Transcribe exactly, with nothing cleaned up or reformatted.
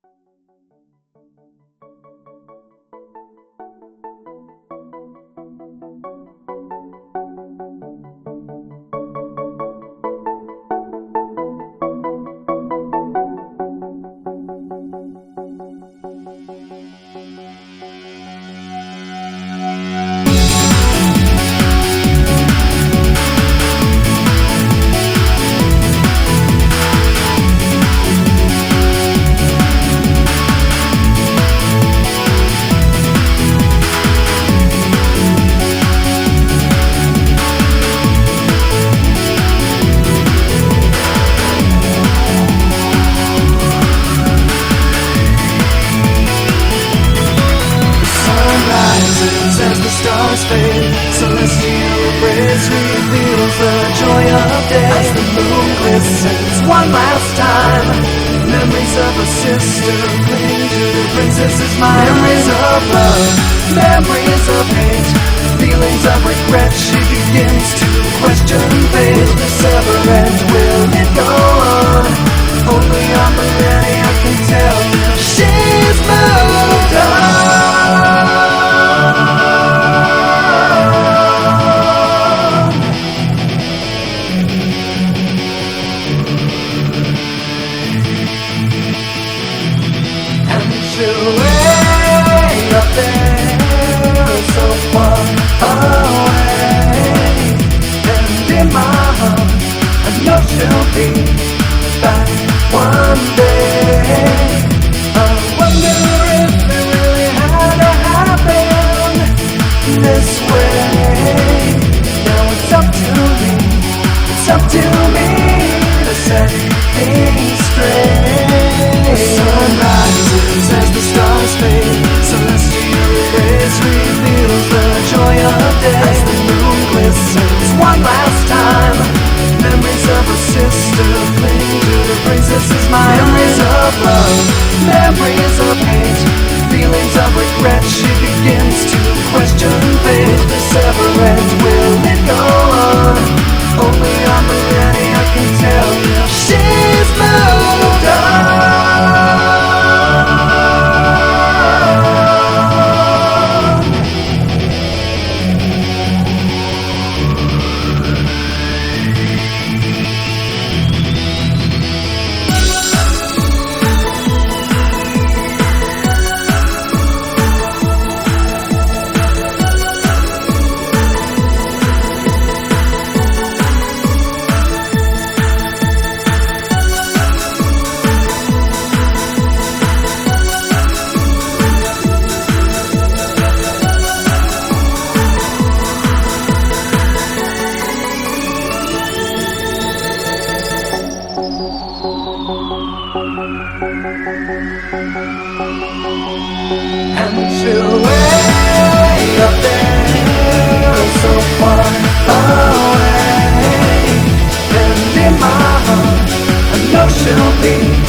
Stars fade, celestial rays reveals the joy of day. As the moon glistens one last time, memories of a sister cling to the princess's mind. Memories of love, memories of hate, feelings of regret. She begins to question fate. Will this ever end? Will it go on? Only on millennia can tell. She's moved on. Way up there, so far away, and in my heart I know she'll be back one day. I wonder if it really had to happen this way. Now it's up to me, it's up to me to set things straight. The sun rises as the stars fade, celestial rays reveals the joy of day. As the moon glistens one last time, memories of a sister cling to the princess's mind. Memories of love, memories of hate, feelings of regret. She begins to question fate. Will this ever end? Will it go on? Only on millennia can tell. She's moved on. And she'll way up there, so far away, and in my heart I know she'll be